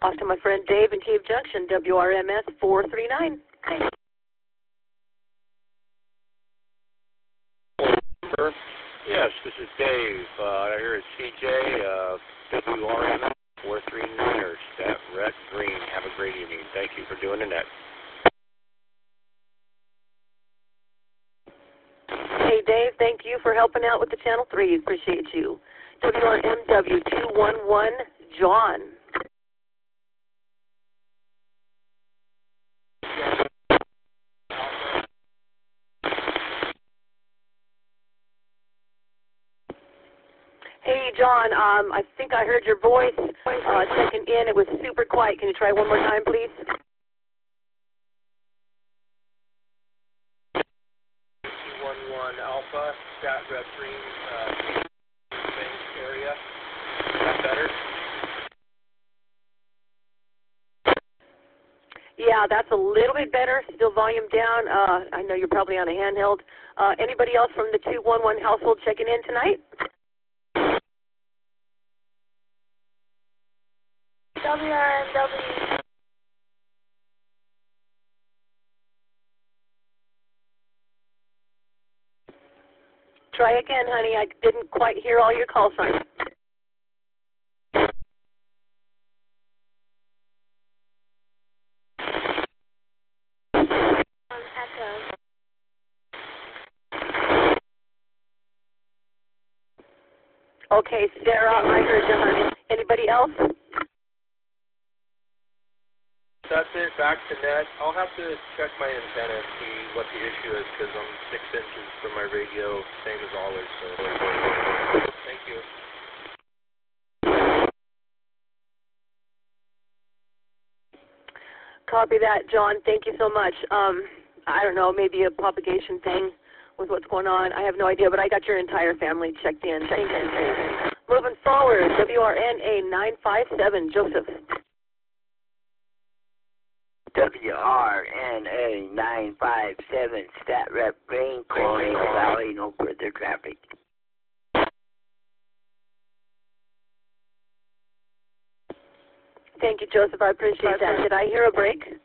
Lost to my friend Dave in Cave Junction, WRMS 439. Thanks. Yes, this is Dave. Here is CJ, WRMS 439ers, that Red Green. Have a great evening. Thank you for doing the net. Hey Dave, thank you for helping out with the Channel 3. Appreciate you. WRMW 211, John. Hey John, I think I heard your voice checking in. It was super quiet. Can you try one more time, please? 211 Alpha, Stat Red Green, area. Is that better? Yeah, that's a little bit better. Still volume down. I know you're probably on a handheld. Anybody else from the 211 household checking in tonight? WRMW. Try again, honey. I didn't quite hear all your call signs. Echo. Okay, Sarah, I heard you, honey. Anybody else? That's it. Back to net. I'll have to check my antenna and see what the issue is because I'm 6 inches from my radio, same as always. So, thank you. Copy that, John. Thank you so much. I don't know, maybe a propagation thing with what's going on. I have no idea, but I got your entire family checked in. Thank you. Moving forward, WRNA 957, Joseph. WRNA 957, Stat Rep Green, Colonial Valley, no further traffic. Thank you, Joseph. I appreciate that. Did I hear a break?